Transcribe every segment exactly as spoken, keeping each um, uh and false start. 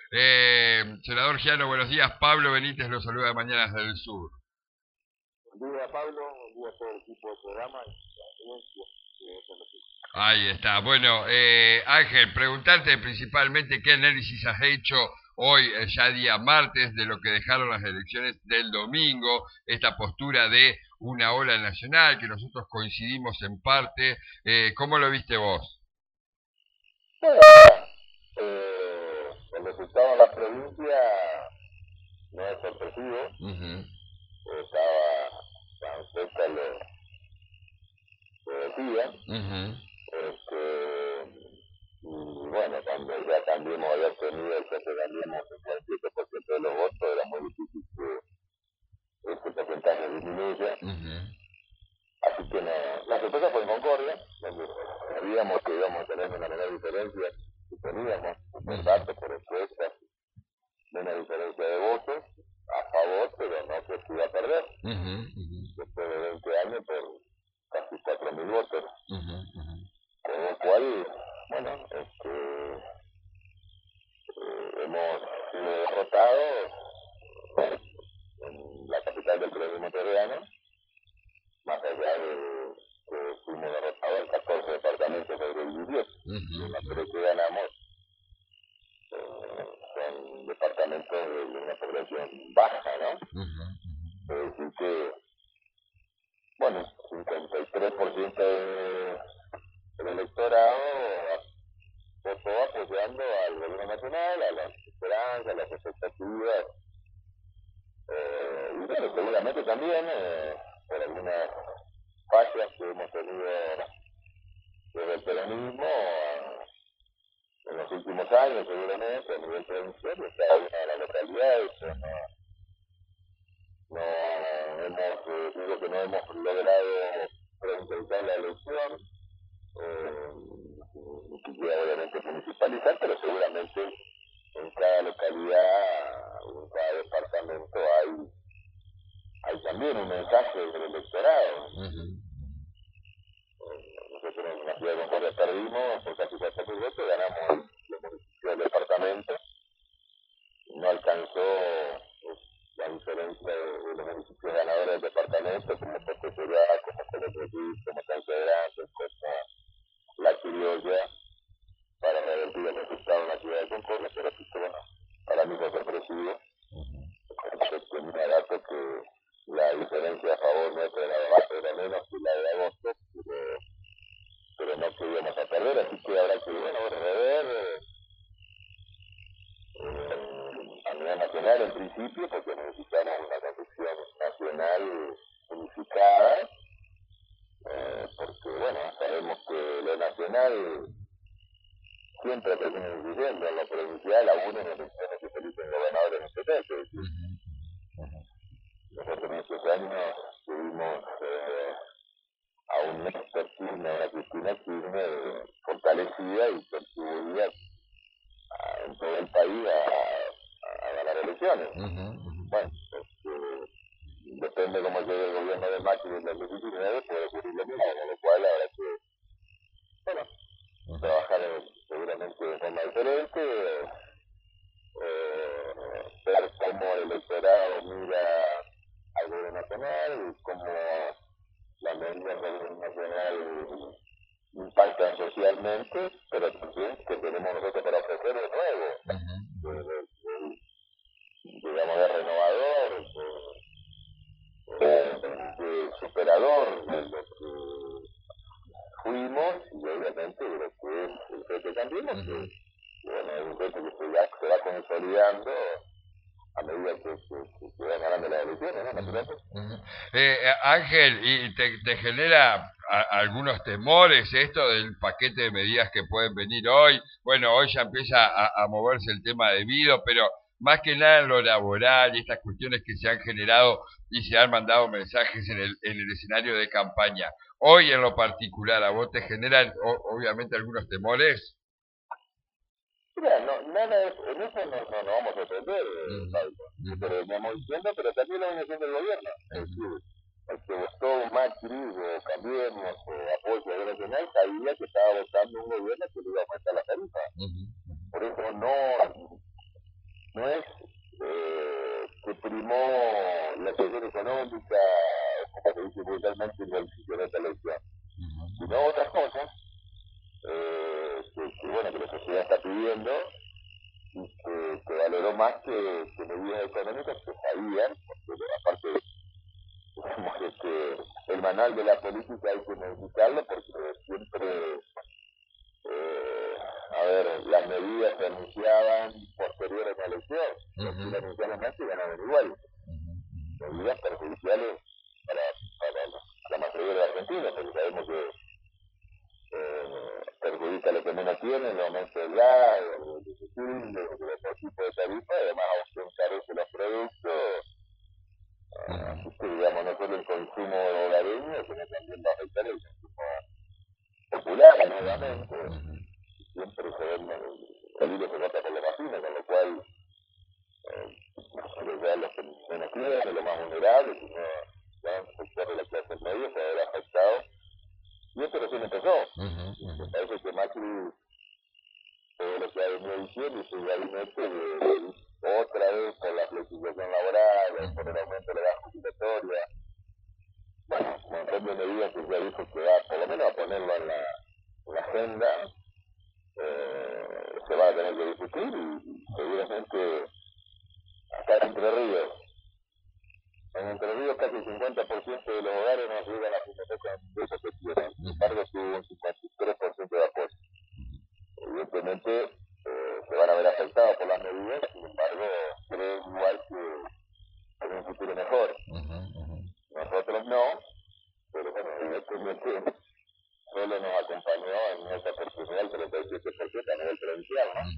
Eh, senador Giano, buenos días. Pablo Benítez lo saluda de Mañanas del Sur. Buen día, Pablo. Buen día a todo el equipo del programa y a la audiencia que es el Ahí está. Bueno, eh, Ángel, preguntarte principalmente qué análisis has hecho hoy, eh, ya día martes, de lo que dejaron las elecciones del domingo, esta postura de una ola nacional, que nosotros coincidimos en parte. Eh, ¿Cómo lo viste vos? Bueno, eh, el resultado de la provincia no es sorpresivo. Uh-huh. Estaba tan cerca lo que decía. Uh-huh. Este, y bueno, cuando ya Cambiemos había obtenido el que Cambiemos el siete por ciento de los votos, era muy difícil que este porcentaje disminuya. Uh-huh. Así que no, la sorpresa fue en Concordia, donde sabíamos que íbamos a tener una menor diferencia, y teníamos por datos, por encuestas, una diferencia de votos a favor, pero no se iba a perder. Uh-huh. Uh-huh. Después de veinte años por casi cuatro mil votos. Uh-huh. Uh-huh. Con lo cual, bueno, este, eh, hemos sido derrotados en la capital del periodismo terreno, más allá de que fuimos derrotados en catorce departamentos sobre el diez. Uh-huh. Las tres que ganamos eh, son departamentos de una población baja, ¿no? Uh-huh. Es decir que, bueno, cincuenta y tres por ciento de, del electorado votó apoyando al gobierno nacional, a las esperanzas, a las expectativas, eh, y bueno, seguramente también eh, por algunas fallas que hemos tenido desde el peronismo eh, en los últimos años, seguramente, a nivel provincial, y cada una de las localidades, no, no hemos, eh, digo que no hemos logrado presentar la elección, eh, ni siquiera obviamente municipalizar, pero seguramente en cada localidad, en cada departamento hay, hay también un mensaje del electorado. Uh-huh. Nosotros en la ciudad de Concordia perdimos por casi cuatro mil votos, ganamos los municipios del departamento, no alcanzó pues, la diferencia de, de los municipios ganadores del departamento, como Puerto Ciudad, como Colombo, como San Federico, como La Criolla, para revertir el resultado en la ciudad de Concordia, pero así que bueno, para mí fue sorpresivo, porque tenía datos que la diferencia a favor nuestra era, era menos que la de agosto, pero pero no que íbamos a perder, así que habrá que, bueno, rever eh, eh, a nivel nacional en principio, porque necesitamos una concepción nacional unificada, eh, porque, bueno, sabemos que lo nacional siempre termina incidiendo en lo provincial, aún en elecciones que se eligen gobernadores en setenta. Nosotros en estos años tuvimos eh, a un Néstor Kirchner, a una Cristina Kirchner fortalecida y contribuida a, en todo el país a, a, a ganar elecciones. Uh-huh. Bueno, este, depende cómo llegue el gobierno de Macri en el dos mil diecinueve, puede ocurrir lo mismo, con lo cual habrá que, bueno, uh-huh. trabajar en, seguramente de forma diferente, eh, ver cómo el electorado mira al gobierno nacional y cómo las medidas del gobierno nacional impactan socialmente, pero también que tenemos nosotros para ofrecer de nuevo, uh-huh. de, de, de, digamos, de renovador, de, de, de superador de lo que fuimos, y obviamente de lo que es el Frente Cambiemos, uh-huh. que bueno, es un frente que se, ya, se va consolidando a medida que, que, que, que van ganando las elecciones, ¿no? Naturalmente. Uh-huh. Eh, Ángel, ¿y te, te genera a, algunos temores esto del paquete de medidas que pueden venir hoy? Bueno, hoy ya empieza a, a moverse el tema debido, pero más que nada en lo laboral y estas cuestiones que se han generado y se han mandado mensajes en el, en el escenario de campaña. Hoy en lo particular, ¿a vos te generan o, obviamente algunos temores? Mira, no, nada, en eso no, no, no vamos a sorprender, eh, Pablo, mm. pero veníamos diciendo, pero también lo viene haciendo el gobierno. Es decir, el que votó Macri o Cambiemos o Apoyo a Nacional sabía que estaba votando un gobierno que le iba a aumentar la tarifa. Uh-huh. Por eso no, no es eh, que primó la situación económica, como se dice brutalmente en el sitio de esta elección, sino otras cosas eh, que, que, bueno, que la sociedad está pidiendo y que, que valoró más que, que medidas económicas que sabían, porque aparte, digamos, este, el manual de la política hay que modificarlo porque siempre, eh, a ver, las medidas se anunciaban posteriores a la elección, uh-huh. Si las anunciaban antes ganaban igual, uh-huh. Medidas perjudiciales para, para la mayoría de los argentinos, porque sabemos que eh, perjudica a los que menos tienen, el aumento del gas, el combustible, otro tipo de tarifa, además encarece los productos, uh, así que digamos, no solo el consumo hogareño, sino también va a afectar el consumo popular, nuevamente, siempre se ven, el hilo se nota por la vacina, con lo cual, eh, los que menos tienen, los más vulnerables, sino ya un sector de la clase media se habrá afectado. Y esto recién empezó. Uh-huh, uh-huh. Me parece que Macri, todo lo que ha venido diciendo, y su gabinete, de, de, otra vez por la flexibilización laboral, uh-huh. Por el aumento de la edad jubilatoria, bueno, un montón de medidas que ya dijo que va, por lo menos a ponerlo en la, en la agenda, eh, se va a tener que discutir y seguramente acá en Entre Ríos, en Entre Ríos casi el cincuenta por ciento de los hogares no llegan a la hipoteca de eso que tienen, sin embargo tuvo un cincuenta y tres por ciento de apoyo. Evidentemente eh, se van a ver afectados por las medidas, sin embargo creen igual que en un futuro mejor. Nosotros no, pero bueno, evidentemente solo nos acompañó en esta oportunidad el treinta y siete por ciento a nivel provincial, ¿no?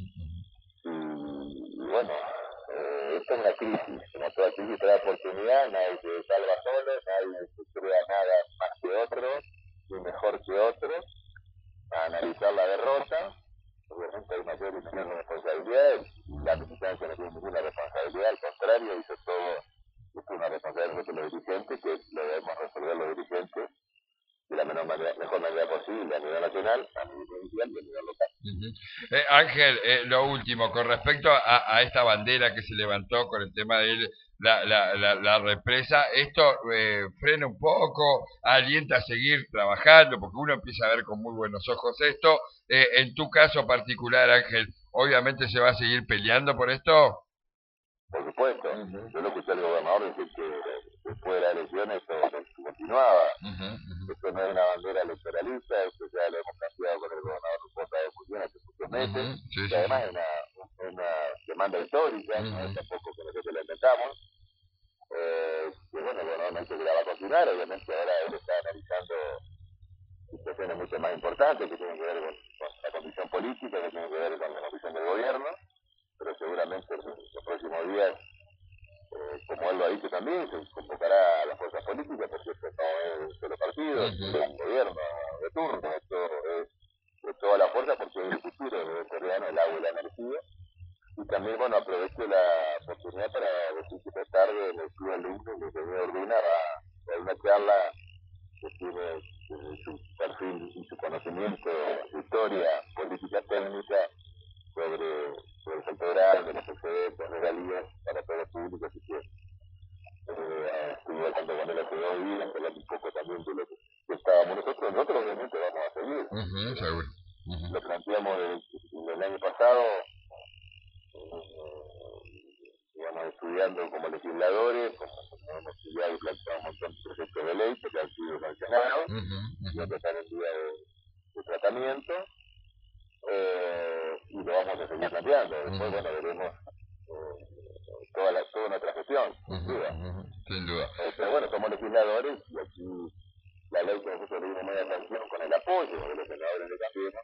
Y, y bueno, eh, esto es una crisis, como toda crisis trae oportunidad, nadie se salva solo, nadie se crea nada más que otro, ni mejor que otro, a analizar la derrota, obviamente hay mayor y menor responsabilidad, la militancia no tiene ninguna responsabilidad, al contrario, hizo todo, es una responsabilidad de los dirigentes, que lo debemos resolver los dirigentes de la menor manera, mejor manera posible a nivel nacional, a nivel provincial y a nivel local. Uh-huh. eh, Ángel, eh, lo último, con respecto a, a esta bandera que se levantó con el tema de la, la, la, la represa, ¿esto eh, frena un poco, alienta a seguir trabajando? Porque uno empieza a ver con muy buenos ojos esto. Eh, en tu caso particular, Ángel, ¿obviamente se va a seguir peleando por esto? Por supuesto, uh-huh. Yo lo escuché al gobernador decir que después de las elecciones esto continuaba. Uh-huh, uh-huh. Esto no es una bandera electoralista, esto ya lo hemos cambiado con el gobernador Rupota de Fusión hace muchos meses, uh-huh. Sí, y además es sí, una, una demanda histórica, uh-huh. No es tampoco que nosotros la inventamos, eh, que bueno, el gobernador me dice que la va a continuar, obviamente ahora él está analizando situaciones mucho más importantes que tienen que ver con, con la condición política, que tienen que ver con la condición del gobierno, pero seguramente en los próximos días, eh, como él lo ha dicho también, se convocará a las fuerzas políticas, porque esto no es un solo partido, uh-huh. Es un gobierno de turno, esto es de toda la fuerza, porque es el futuro del coreano, el agua y la energía. Y también, bueno, aprovecho la oportunidad para decir que esta tarde en el Club Alumno, que se me ordena, va a dar una charla que tiene eh, su perfil y su conocimiento, su historia, política técnica, sobre, sobre el sector grande, los excedentes, regalías para todo el público, así que eh, estuve hablando con él hace dos días, hablando un poco también de lo que, que estábamos nosotros, nosotros obviamente vamos a seguir. Uh-huh, seguro. Uh-huh. Lo planteamos desde el año pasado, eh, digamos, estudiando como legisladores, como, como hemos estudiado y planteado un montón de proyectos de ley que han sido sancionados, uh-huh, uh-huh. Y otros están en vía de, de tratamiento. Eh, y lo vamos a seguir planteando. Después, uh-huh. Bueno, veremos eh, toda, la, toda nuestra gestión, sin uh-huh, duda. Uh-huh. Sin duda. Eh, pero bueno, somos legisladores y aquí la ley que nosotros le dimos media sanción con el apoyo de los senadores de Campinos,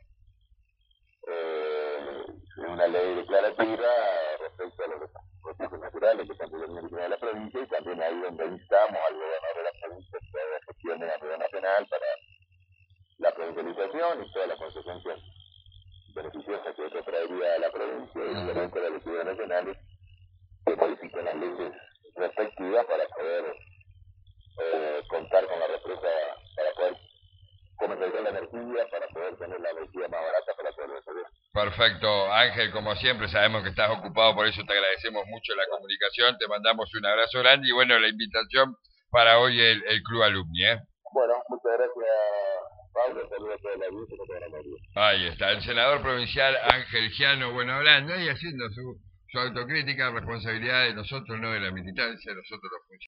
eh, es una ley declarativa respecto a los recursos naturales que están teniendo de la provincia, y también ahí donde instamos al gobernador de la provincia que haga gestiones a nivel nacional para la provincialización y todas las consecuencias beneficiosas que eso traería a la provincia y obviamente a las legislaciones nacionales que modifiquen las leyes respectivas para poder eh, contar con la represa, para poder comercializar la energía para poder tener la energía más barata para poder resolver. Perfecto, Ángel, como siempre sabemos que estás ocupado, por eso te agradecemos mucho la comunicación, te mandamos un abrazo grande y bueno, la invitación para hoy el, el Club Alumni, ¿eh? Bueno, muchas gracias, Pablo, saludos a toda la audiencia y a toda la mayoría. Ahí está, el senador provincial Ángel Giano, bueno, hablando y haciendo su, su autocrítica, responsabilidad de nosotros, no de la militancia, nosotros los funcionarios.